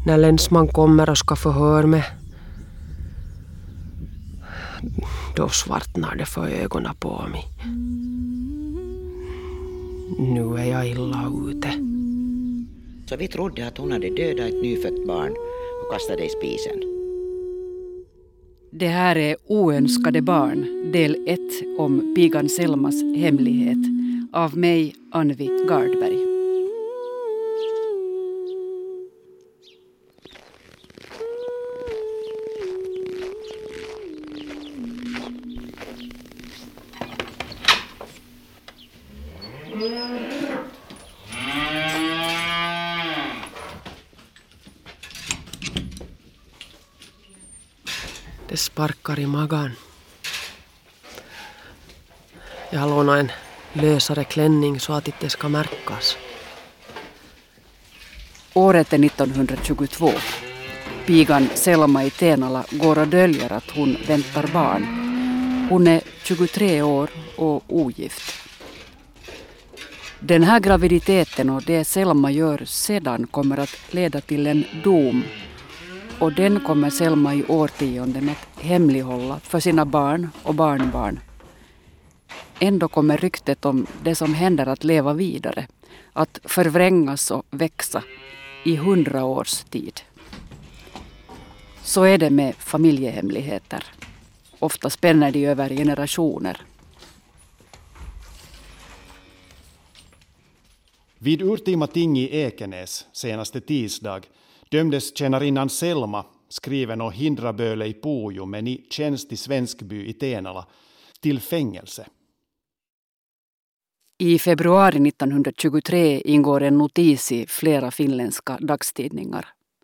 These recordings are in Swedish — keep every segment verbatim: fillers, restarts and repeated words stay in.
När länsman kommer och ska förhör med, då svartnar det för ögonen på mig. Nu är jag illa ute. Så vi trodde att hon hade dödat ett nyfött barn och kastat det i spisen. Det här är Oönskade barn, del ett om pigan Selmas hemlighet. Av mig, Anvi Gardberg. Det sparkar i magen. Jag har lånat en lösare klänning så att det inte ska märkas. Året är nittonhundratjugotvå. Pigan Selma i Tenala går och döljer att hon väntar barn. Hon är tjugotre år och ogift. Den här graviditeten och det Selma gör sedan kommer att leda till en dom. Och den kommer Selma i årtionden att hemlighålla för sina barn och barnbarn. Ändå kommer ryktet om det som händer att leva vidare, att förvrängas och växa i hundra års tid. Så är det med familjehemligheter. Ofta spänner de över generationer. Vid urtima ting i Ekenäs senaste tisdag dömdes tjänarinnan Selma, skriven och Hindraböle i Pujo men i tjänst i Svenskby i Tenala, till fängelse. I februari nittonhundratjugotre ingår en notis i flera finländska dagstidningar.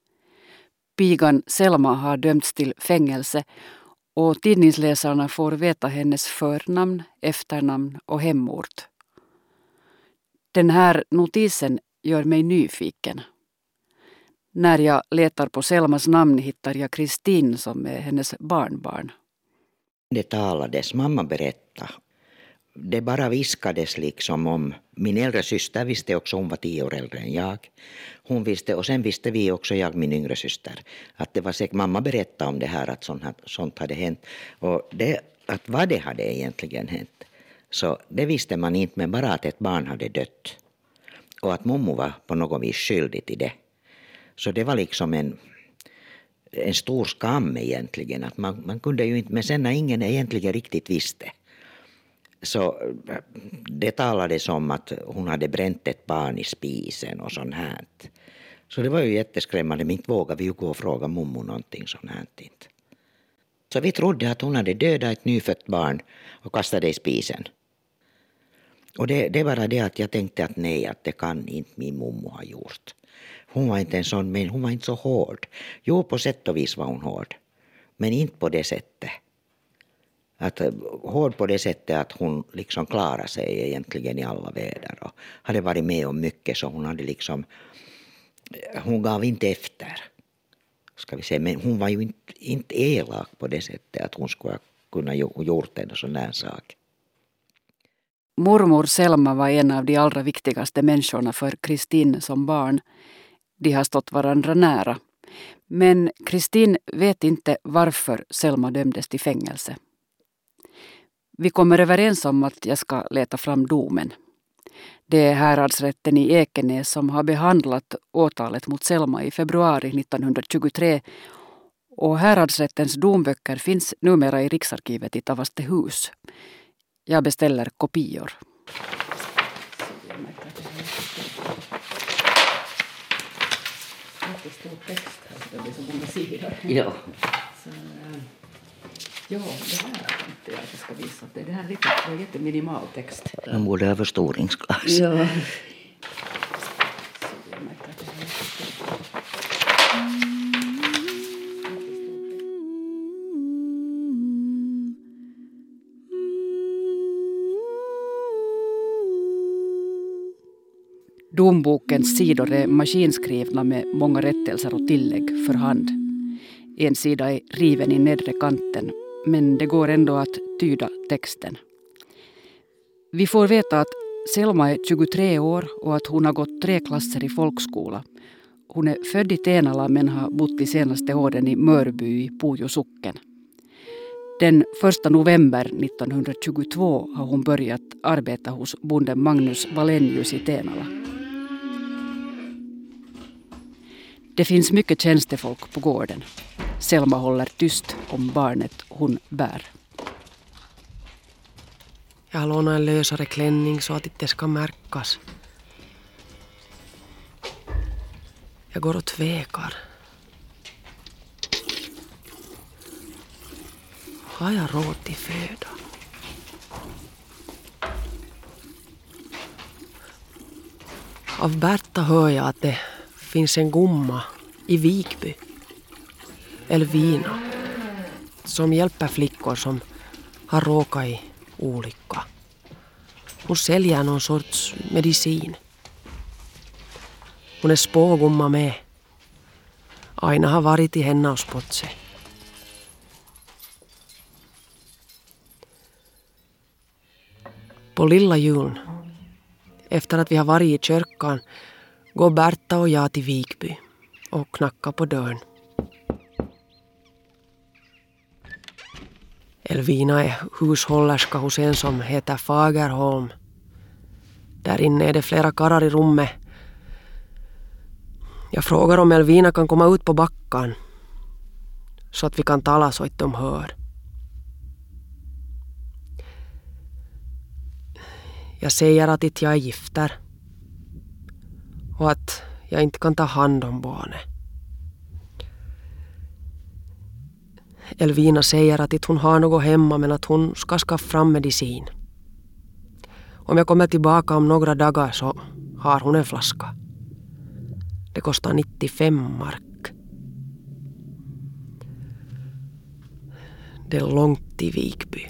Pigan Selma har dömts till fängelse och tidningsläsarna får veta hennes förnamn, efternamn och hemort. Den här notisen gör mig nyfiken. När jag letar på Selmas namn hittar jag Kristin som är hennes barnbarn. Det talades, mamma berättade. Det bara viskades liksom om, min äldre syster visste också, hon var tio år äldre än jag. Hon visste, och sen visste vi också, jag min yngre syster, att det var säkert, mamma berättade om det här, att sånt, sånt hade hänt. Och det, att vad det hade egentligen hänt, så det visste man inte, men bara att ett barn hade dött. Och att mommo var på något vis skyldig till det. Så det var liksom en, en stor skam egentligen. Att man, man kunde ju inte, men sen när ingen egentligen riktigt visste. Så det talades om att hon hade bränt ett barn i spisen och sånt här. Så det var ju jätteskrämmande, men inte vågade vi ju gå och fråga mommo någonting sånt här. Så vi trodde att hon hade dödat ett nyfött barn och kastat det i spisen. Och det, det var det att jag tänkte att nej, att det kan inte min mommo ha gjort. Hon var inte en sån, men hon var inte så hård. Jo, på sätt och vis var hon hård. Men inte på det sättet. Att, hård på det sättet att hon liksom klarade sig egentligen i alla väder. Och hade varit med om mycket, så hon hade liksom... Hon gav inte efter. Ska vi säga. Men hon var ju inte, inte elak på det sättet att hon skulle kunna gjort en sån här sak. Mormor Selma var en av de allra viktigaste människorna för Kristin som barn. De har stått varandra nära. Men Kristin vet inte varför Selma dömdes till fängelse. Vi kommer överens om att jag ska leta fram domen. Det är häradsrätten i Ekenäs som har behandlat åtalet mot Selma i februari nittonhundratjugotre. Och häradsrättens domböcker finns numera i Riksarkivet i Tavastehus. Jag beställer kopior. Det står text här, så det blir så många sidor. Ja. Så, ja, det här tänkte jag att jag ska visa. Det här är lite, det är jätteminimal text. Man borde ha förstoringsglas. Ja. Dombokens sidor är maskinskrivna med många rättelser och tillägg för hand. En sida är riven i nedre kanten, men det går ändå att tyda texten. Vi får veta att Selma är tjugotre år och att hon har gått tre klasser i folkskola. Hon är född i Tenala men har bott de senaste åren i Mörby i Pujo socken. Den första november nittonhundratjugotvå har hon börjat arbeta hos bonden Magnus Wallenius i Tenala. Det finns mycket tjänstefolk på gården. Selma håller tyst om barnet hon bär. Jag har lånat en lösare klänning så att det ska märkas. Jag går och tvekar. Har jag råd till föda? Av Berta hör jag att det finns en gumma i Vikby, Elvina, som hjälper flickor som har råkat i olycka. Hon säljer någon sorts medicin. Hon är spågumma med. Aina har varit i henne och spott sig. På lilla julen, efter att vi har varit i kyrkan, går Berta och jag till Vikby och knackar på dörren. Elvina är hushållerska hos en som heter Fagerholm. Där inne är det flera karrar i rummet. Jag frågar om Elvina kan komma ut på backan så att vi kan tala så att de hör. Jag säger att inte jag är gifter och att jag inte kan ta hand om barnet. Elvina säger att inte hon har något hemma men att hon ska skaffa fram medicin. Om jag kommer tillbaka om några dagar så har hon en flaska. Det kostar nittiofem mark. Det är långt till Vikby.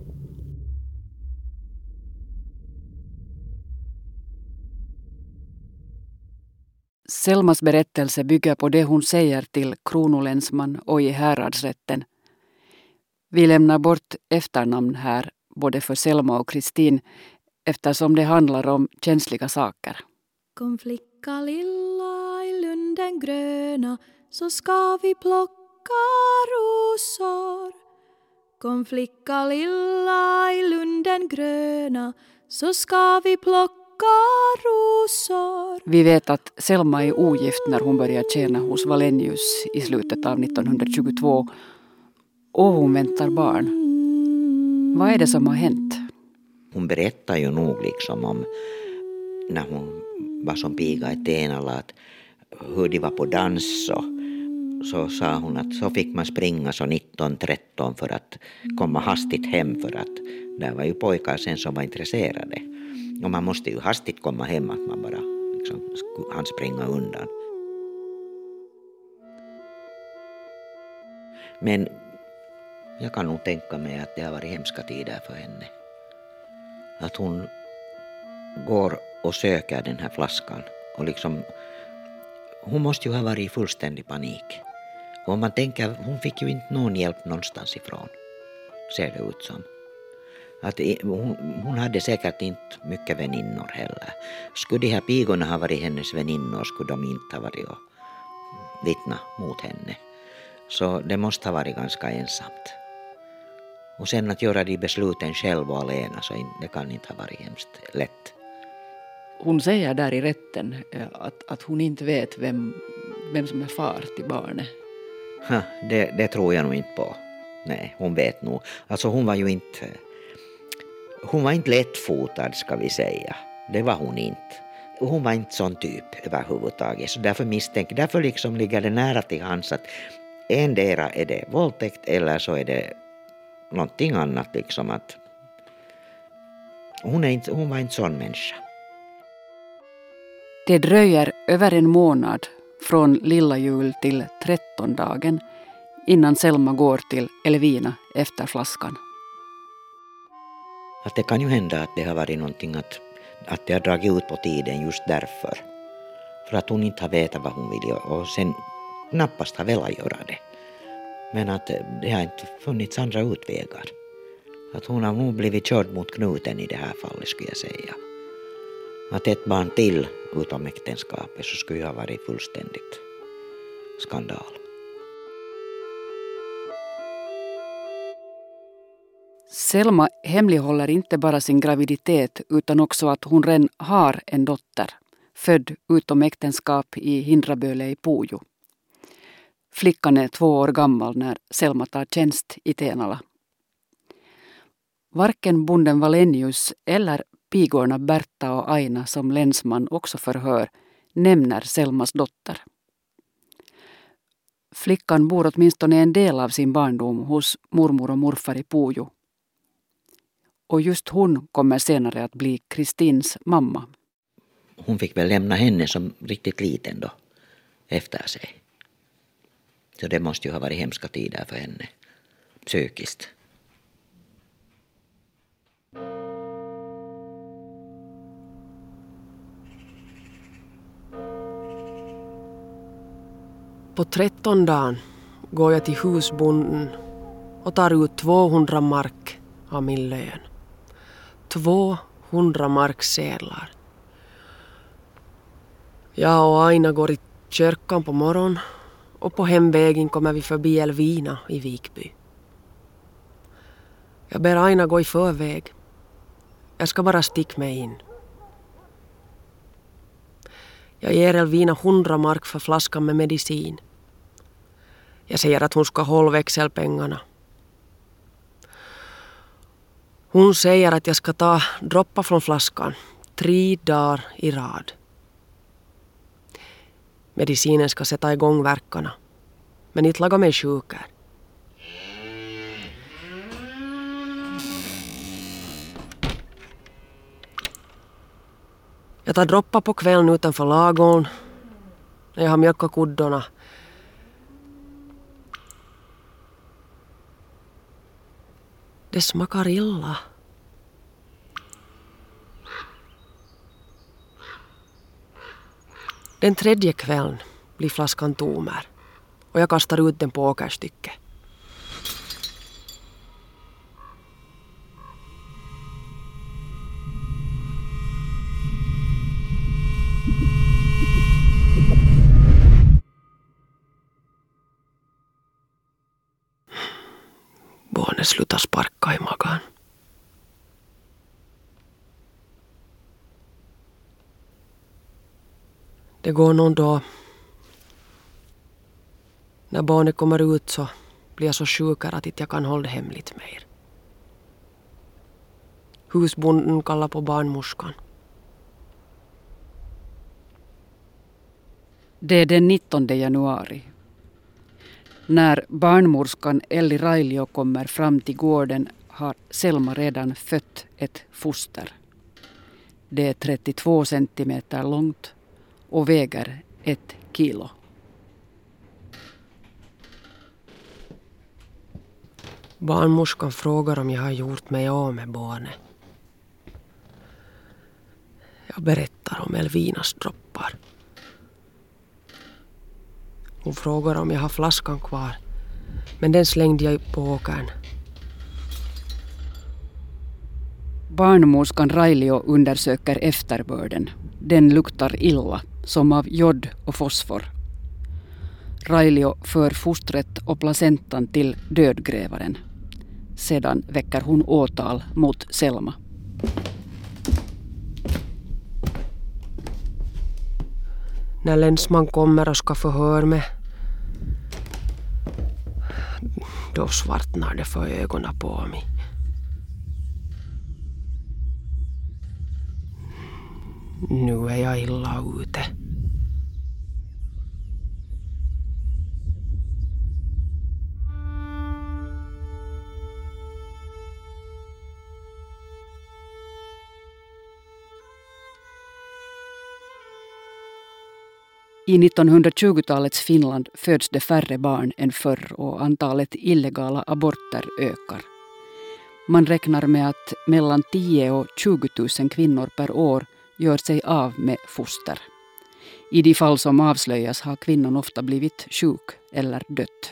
Selmas berättelse bygger på det hon säger till kronolänsman och i häradsrätten. Vi lämnar bort efternamn här, både för Selma och Kristin, eftersom det handlar om känsliga saker. Kom flicka lilla i lunden gröna, så ska vi plocka rosor. Kom flicka lilla i lunden gröna, så ska vi plocka rosor. Vi vet att Selma är ogift när hon börjar tjäna hos Wallenius i slutet av nittonhundratjugotvå och hon väntar barn. Vad är det som har hänt? Hon berättar ju nog liksom om när hon var som piga i Tenala att hur de var på dans så, så sa hon att så fick man springa så nitton tretton för att komma hastigt hem för att där var ju pojkar sen som var intresserade. Och man måste ju hastigt komma hem att man bara liksom, han springa undan. Men jag kan nog tänka mig att det har varit hemska tider för henne. Att hon går och söker den här flaskan. Och liksom, hon måste ju ha varit i fullständig panik. Och om man tänker, hon fick ju inte någon hjälp någonstans ifrån. Ser det ut som. Att hon, hon hade säkert inte mycket väninnor heller. Skulle de här pigorna ha varit hennes väninnor skulle de inte ha varit och vittna mot henne. Så det måste ha varit ganska ensamt. Och sen att göra de besluten själv och alena så det kan inte ha varit hemskt lätt. Hon säger där i rätten att, att hon inte vet vem, vem som är far till barnet. Ha, det, det tror jag nog inte på. Nej, hon vet nog. Alltså hon var ju inte... Hon var inte lättfotad ska vi säga. Det var hon inte. Hon var inte sån typ överhuvudtaget. Så därför misstänker, därför liksom ligger det nära till hands att endera är det våldtäkt eller så är det någonting annat liksom att hon, är inte, hon var inte sån människa. Det dröjer över en månad från lilla jul till trettondagen innan Selma går till Elvina efter flaskan. Att det kan ju hända att det har varit någonting att, att det har dragit ut på tiden just därför. För att hon inte har vetat vad hon vill göra och sen knappast har velat göra det. Men att det har inte funnits andra utvägar. Att hon har nog blivit körd mot knuten i det här fallet skulle jag säga. Att ett barn till utom äktenskapet så skulle ha varit fullständigt skandal. Selma hemlighåller inte bara sin graviditet utan också att hon redan har en dotter, född utom äktenskap i Hindraböle i Pujo. Flickan är två år gammal när Selma tar tjänst i Tenala. Varken bonden Valenius eller pigorna Berta och Aina som länsman också förhör nämner Selmas dotter. Flickan bor åtminstone en del av sin barndom hos mormor och morfar i Pujo. Och just hon kommer senare att bli Kristins mamma. Hon fick väl lämna henne som riktigt liten då, efter sig. Så det måste ju ha varit hemska tider för henne, psykiskt. På trettondagen går jag till husbonden och tar ut tvåhundra mark av min lön. tvåhundra marksedlar. Jag och Aina går i kyrkan på morgon och på hemvägen kommer vi förbi Elvina i Vikby. Jag ber Aina gå i förväg. Jag ska bara sticka mig in. Jag ger Elvina hundra mark för flaskan med medicin. Jag säger att hon ska hålla växelpengarna. Hon säger att jag ska ta droppa från flaskan tre dagar i rad. Medicinen ska sätta igång verkarna, men inte laga mig sjukare. Jag tar droppa på kvällen utanför lagån när jag har mjölkat kuddorna. Det smakar illa. Den tredje kvällen blir flaskan tomer och jag kastar ut den på åkerstycket. Barnet slutar sparka i magen. Det går någon dag. När barnet kommer ut så blir jag så sjukare att inte jag kan hålla det hemligt mer. Husbonden kallar på barnmorskan. Det är den nittonde januari. När barnmorskan Elli Railio kommer fram till gården har Selma redan fött ett foster. Det är trettiotvå centimeter långt och väger ett kilo. Barnmorskan frågar om jag har gjort mig av med barnet. Jag berättar om Elvinas droppar. Hon frågar om jag har flaskan kvar, men den slängde jag på åkern. Barnmorskan Railio undersöker efterbörden. Den luktar illa, som av jod och fosfor. Railio för fostret och placentan till dödgrävaren. Sedan väcker hon åtal mot Selma. När länsman kommer och ska förhöra mig, då svartnar det för ögonen på mig. Nu är jag illa ute. I nittonhundratjugotalets Finland föds det färre barn än förr och antalet illegala aborter ökar. Man räknar med att mellan tio och tjugo tusen kvinnor per år gör sig av med foster. I de fall som avslöjas har kvinnan ofta blivit sjuk eller dött.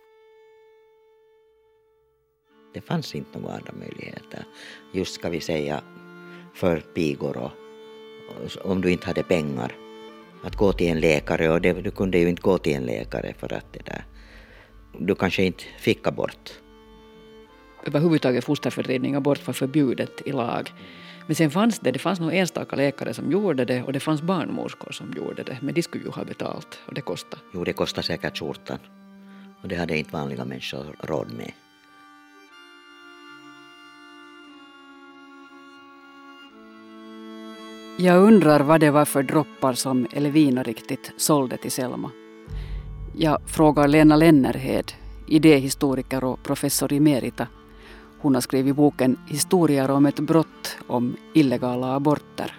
Det fanns inte några andra möjligheter. Just ska vi säga för pigor och, om du inte hade pengar. Att gå till en läkare, och det, du kunde ju inte gå till en läkare för att det där, du kanske inte fick abort. Överhuvudtaget fosterfördrivning, abort var förbjudet i lag. Men sen fanns det, det fanns nog enstaka läkare som gjorde det, och det fanns barnmorskor som gjorde det. Men de skulle ju ha betalt, och det kostade. Jo, det kostade säkert skjortan. Och det hade inte vanliga människor råd med. Jag undrar vad det var för droppar som Elvina riktigt sålde till Selma. Jag frågar Lena Lennerhed, idéhistoriker och professor emerita. Hon har skrivit boken Historier om ett brott om illegala aborter.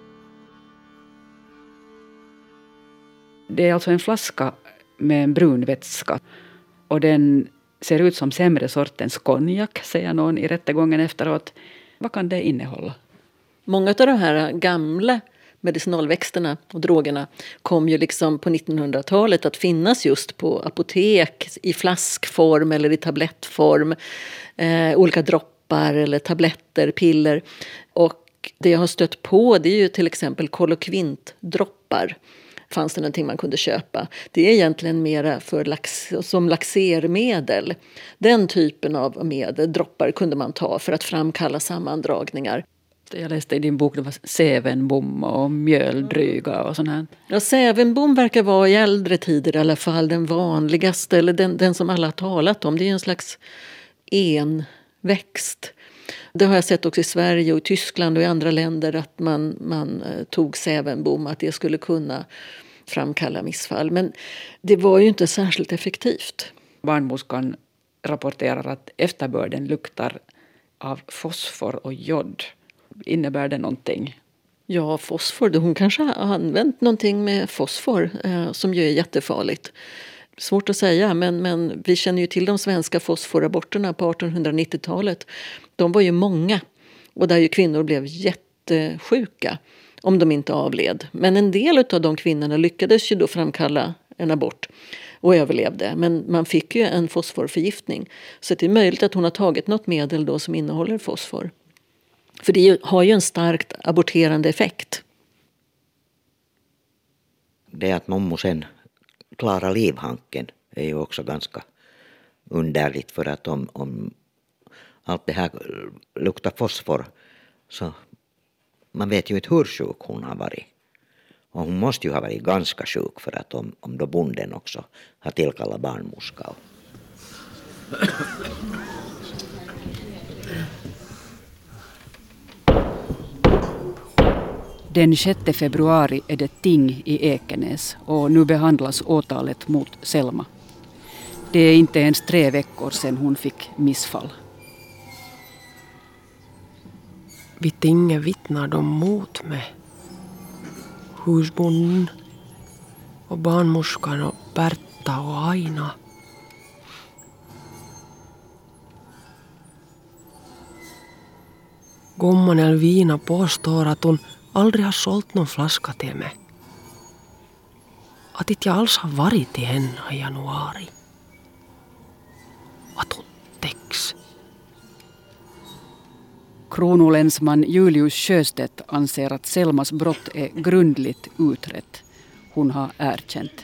Det är alltså en flaska med en brun vätska, och den ser ut som sämre sortens konjak, säger någon i rättegången efteråt. Vad kan det innehålla? Många av de här gamla medicinalväxterna och drogerna kom ju liksom på nittonhundratalet att finnas just på apotek i flaskform eller i tablettform. Eh, olika droppar eller tabletter, piller. Och det jag har stött på, det är ju till exempel kolokvintdroppar. Fanns det någonting man kunde köpa. Det är egentligen mera för lax, som laxermedel. Den typen av medel, droppar, kunde man ta för att framkalla sammandragningar. Jag läste i din bok, det var sävenbom och mjöldryga och sånt här. Ja, sävenbom verkar vara i äldre tider i alla fall den vanligaste, eller den, den som alla har talat om. Det är en slags enväxt. Det har jag sett också i Sverige och i Tyskland och i andra länder, att man, man tog sävenbom, att det skulle kunna framkalla missfall. Men det var ju inte särskilt effektivt. Barnmorskan rapporterar att efterbörden luktar av fosfor och jod. Innebär det någonting? Ja, fosfor. Hon kanske har använt någonting med fosfor eh, som ju är jättefarligt. Svårt att säga, men, men vi känner ju till de svenska fosforaborterna på artonhundranittiotalet. De var ju många, och där ju kvinnor blev jättesjuka om de inte avled. Men en del av de kvinnorna lyckades ju då framkalla en abort och överlevde. Men man fick ju en fosforförgiftning. Så det är möjligt att hon har tagit något medel då som innehåller fosfor. För det har ju en starkt aborterande effekt. Det att mamma sen klarar livhanken är ju också ganska underligt, för att om, om allt det här luktar fosfor, så man vet ju inte hur sjuk hon har varit. Och hon måste ju ha varit ganska sjuk, för att om, om då bonden också har tillkallat barnmorska. Den sjätte februari är det ting i Ekenäs, och nu behandlas åtalet mot Selma. Det är inte ens tre veckor sedan hon fick missfall. Vid tinget vittnar de mot mig. Husbonden och barnmorskan och Berta och Aina. Gumman Elvina påstår att hon aldrig har sålt någon flaska till mig. Att inte jag alls har varit till henne i januari. Att hon täcks. Kronolänsman Julius Sjöstedt anser att Selmas brott är grundligt utrett. Hon har erkänt.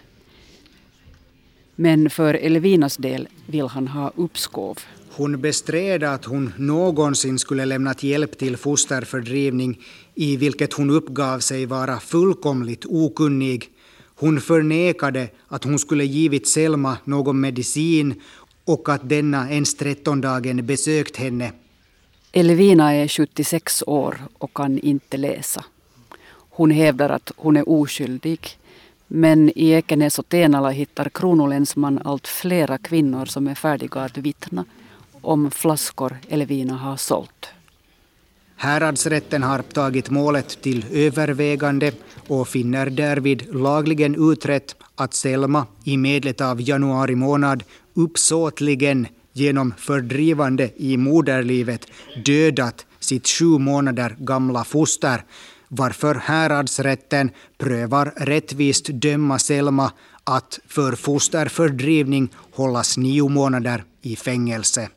Men för Elvinas del vill han ha uppskov. Hon bestred att hon någonsin skulle lämnat hjälp till fosterfördrivning, i vilket hon uppgav sig vara fullkomligt okunnig. Hon förnekade att hon skulle givit Selma någon medicin och att denna ens trettondagen besökt henne. Elvina är sjuttiosex år och kan inte läsa. Hon hävdar att hon är oskyldig. Men i Ekenäs och Tenala hittar kronolänsman allt flera kvinnor som är färdiga att vittna om flaskor Elvina har sålt. Häradsrätten har tagit målet till övervägande och finner därvid lagligen utrett att Selma i medlet av januari månad uppsåtligen genom fördrivande i moderlivet dödat sitt sju månader gamla foster, varför häradsrätten prövar rättvist döma Selma att för fosterfördrivning hållas nio månader i fängelse.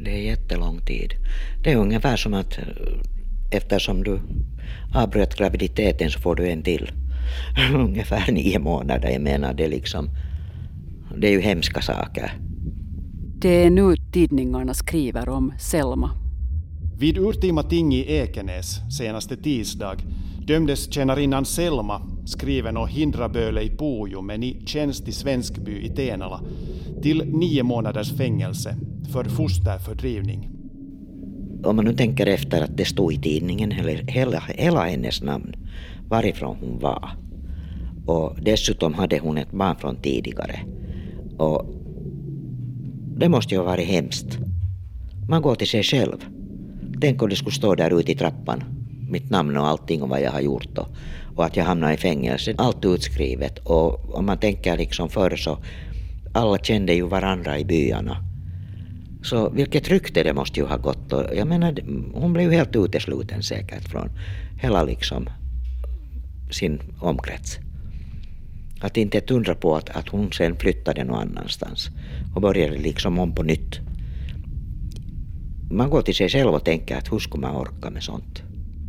Det är jättelång tid. Det är ungefär som att eftersom du avbröt graviditeten så får du en till. Ungefär nio månader. Jag menar det är liksom, det är ju hemska saker. Det är nu tidningarna skriver om Selma. Vid urtima ting i Ekenäs senaste tisdag dömdes tjänarinnan Selma, skriven och Hindraböle i Pujo men i tjänst i Svenskby i Tenala, till nio månaders fängelse för fosterfördrivning. Om man nu tänker efter att det stod i tidningen hela, hela hennes namn, varifrån hon var. Och dessutom hade hon ett barn från tidigare. Och det måste ju ha varit hemskt. Man går till sig själv. Tänk om det skulle stå där ute i trappan. Mitt namn och allting och vad jag har gjort. Och, och att jag hamnar i fängelse. Allt utskrivet. Och om man tänker liksom förr så alla kände ju varandra i byarna. Så vilket rykte det måste ju ha gått. Och jag menar, hon blev ju helt utesluten säkert från hela liksom sin omkrets. Att inte ett undra på att, att hon sen flyttade någon annanstans. Och började liksom om på nytt. Man går till sig själv och tänker att hur ska man orka med sånt.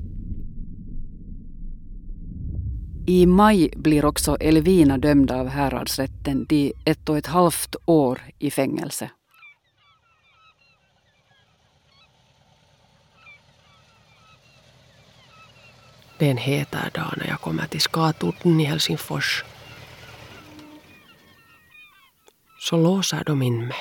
I maj blir också Elvina dömd av häradsrätten till ett och ett halvt år i fängelse. Det är en hetare dag när jag kommer till Skatorten i Helsingfors. Så låser de in mig.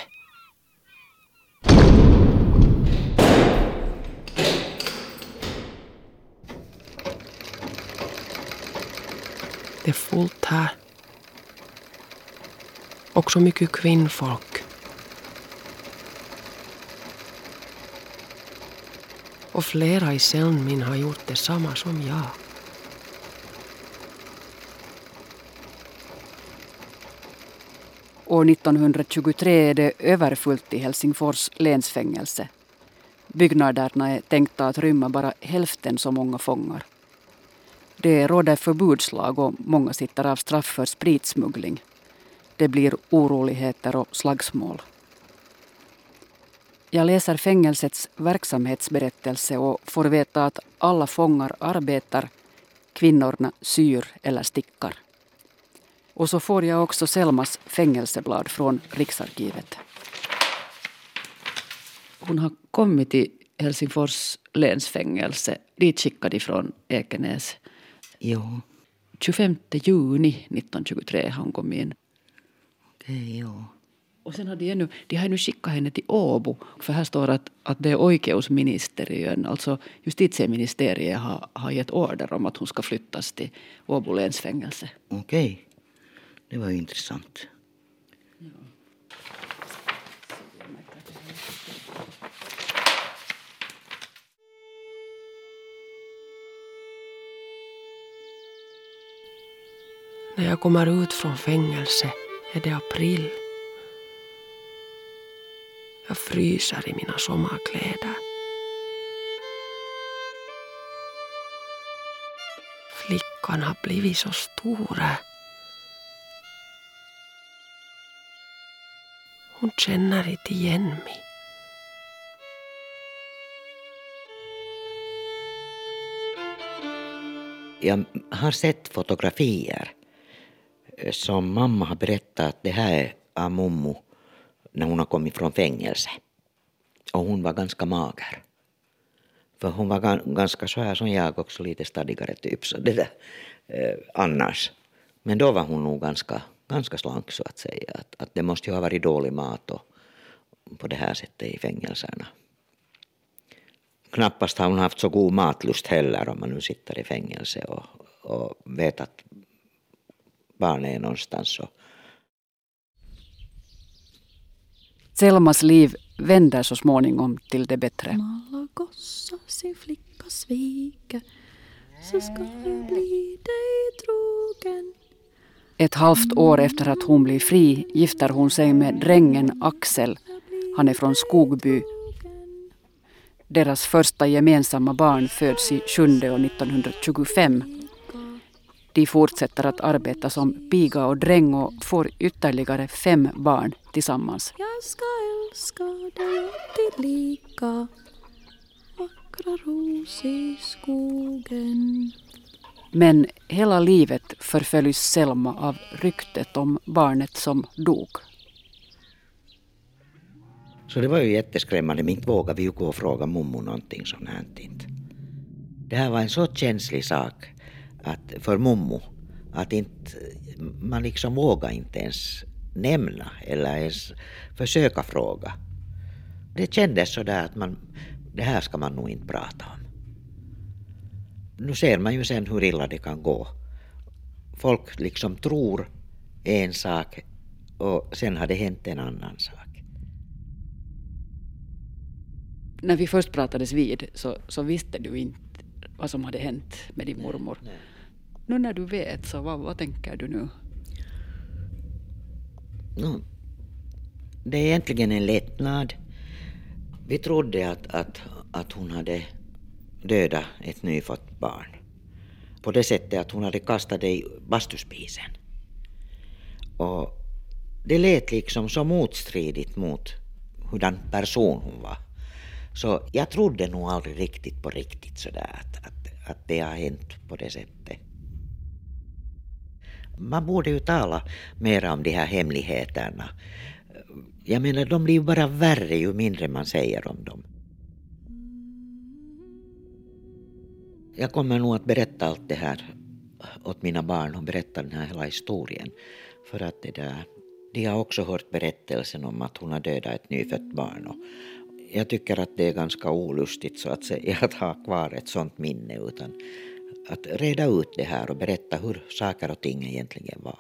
Det är fullt här. Också mycket kvinnfolk. Och flera i cellen min har gjort detsamma som jag. År nittonhundratjugotre är det överfullt i Helsingfors länsfängelse. Byggnaderna är tänkta att rymma bara hälften så många fångar. Det råder förbudslag och många sitter av straff för spritsmuggling. Det blir oroligheter och slagsmål. Jag läser fängelsets verksamhetsberättelse och får veta att alla fångar arbetar, kvinnorna syr eller stickar. Och så får jag också Selmas fängelseblad från Riksarkivet. Hon har kommit till Helsingfors länsfängelse, dit skickad ifrån Ekenäs. Jo. tjugofemte juni nittonhundratjugotre har hon kommit in. Okej, jo. Och sen har de, ännu, de har nu skickat henne till Åbo. För här står att, att det är oikeusministeriön, alltså justitieministeriet har, har gett order om att hon ska flyttas till Åbo länsfängelse. Okej, det var ju intressant. Ja. När jag kommer ut från fängelse är det april. Jag fryser i mina sommarkläder. Flickan har blivit så stora. Hon känner inte igen mig. Jag har sett fotografier som mamma har berättat att det här är av mommo när hon har kommit från fängelse. Och hon var ganska mager. För hon var ganska så här som jag också, lite stadigare typ. Så det där, eh, annars. Men då var hon nog ganska, ganska slank så att säga. Att, att det måste ju ha varit dålig mat och, på det här sättet i fängelserna. Knappast har hon haft så god matlust heller om man nu sitter i fängelse och, och vet att barnet är någonstans. Så. Selmas liv vänder så småningom till det bättre. Alla gossa sin flicka svika, så ska jag bli dig trogen. Ett halvt år efter att hon blir fri gifter hon sig med drängen Axel. Han är från Skogby. Deras första gemensamma barn föds i sjunde och nittonhundratjugofem. De fortsätter att arbeta som piga och dräng och får ytterligare fem barn tillsammans. Jag ska älskar dig alltid lika, vackra ros i skogen. Men hela livet förföljs Selma av ryktet om barnet som dog. Så det var ju jätteskrämmande, men inte vågade vi ju gå och fråga mommo någonting sånt här inte. Det här var en så känslig sak att för mommo att inte, man liksom vågar inte ens nämna eller ens försöka fråga. Det kändes så där att man, det här ska man nog inte prata om. Nu ser man ju sen hur illa det kan gå. Folk liksom tror en sak och sen har det hänt en annan sak. När vi först pratades vid så, så visste du inte vad som hade hänt med din mormor. Nej. Nu när du vet, så vad, vad tänker du nu? No, det är egentligen en lättnad. Vi trodde att, att, att hon hade dödat ett nyfött barn. På det sättet att hon hade kastat det i bastuspisen. Och det lät liksom så motstridigt mot hurdan person hon var. Så jag trodde nog aldrig riktigt på riktigt sådär att, att, att det har hänt på det sättet. Man borde ju tala mer om de här hemligheterna. Jag menar, de blir ju bara värre ju mindre man säger om dem. Jag kommer nog att berätta allt det här åt mina barn och berätta den här hela historien. För att det där, de har också hört berättelsen om att hon har dödat ett nyfött barn. Och jag tycker att det är ganska olustigt så att säga att ha kvar ett sånt minne, utan att reda ut det här och berätta hur saker och ting egentligen var.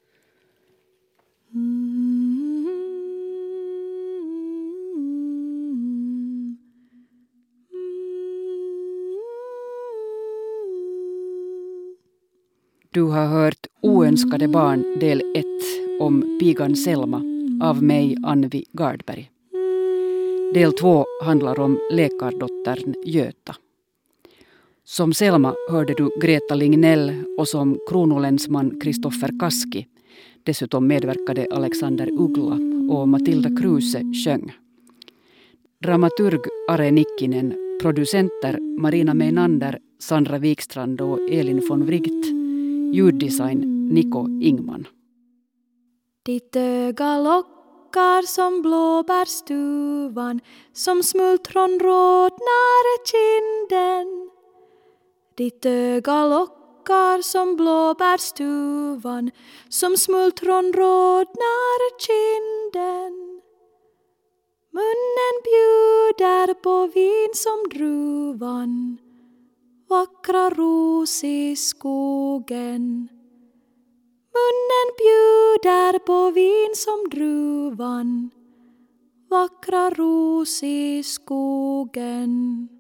Du har hört Oönskade barn del ett om pigan Selma av mig, Anvi Gardberg. Del två handlar om läkardottern Göta. Som Selma hörde du Greta Lignell och som kronolänsman Kristoffer Kaski. Dessutom medverkade Alexander Uggla och Matilda Kruse sjöng. Dramaturg Are Nikkinen, producenter Marina Meinander, Sandra Wikstrand och Elin von Wright. Ljuddesign Niko Ingman. Ditt öga lockar som blåbärstuvan, som smultron rodnar kinden. Ditt öga lockar som blåbärstuvan, som smultron rodnar kinden. Munnen bjuder på vin som druvan, vackra ros i skogen. Munnen bjuder på vin som druvan, vackra ros i skogen.